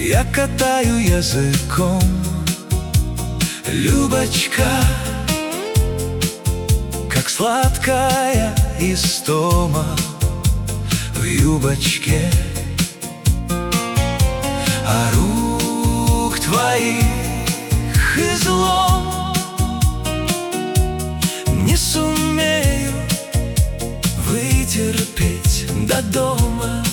Я катаю языком, Любочка, как сладкая истома в юбочке. А рук твоих излом не сумею вытерпеть до дома.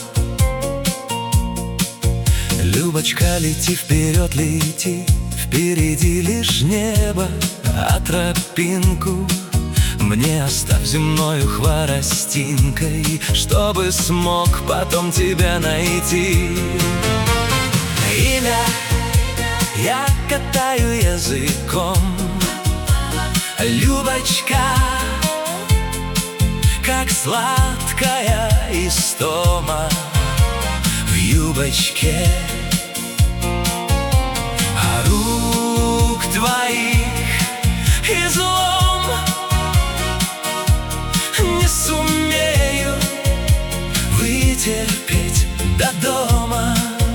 Любочка, лети вперед, лети, впереди лишь небо, а тропинку мне оставь земною хворостинкой, чтобы смог потом тебя найти. Имя я катаю языком, Любочка, как сладкая истома в юбочке. А рук твоих излом не сумею вытерпеть до дома.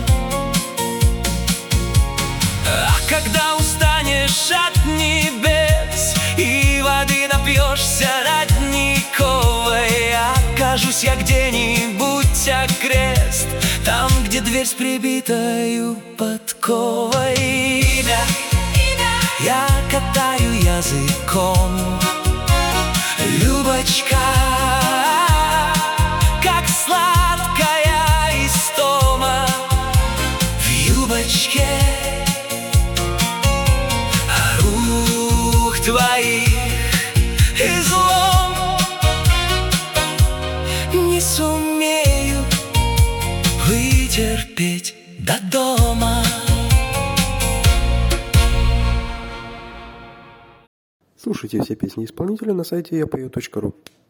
А когда устанешь от небес и воды напьешься родниковой, окажусь я где-нибудь окрест, там, где дверь с прибитою подковой. Имя я катаю языком, Любочка, как сладкая истома в юбочке. А рук твоих излом не сумею вытерпеть до дома. Слушайте все песни исполнителя на сайте yapою.ru.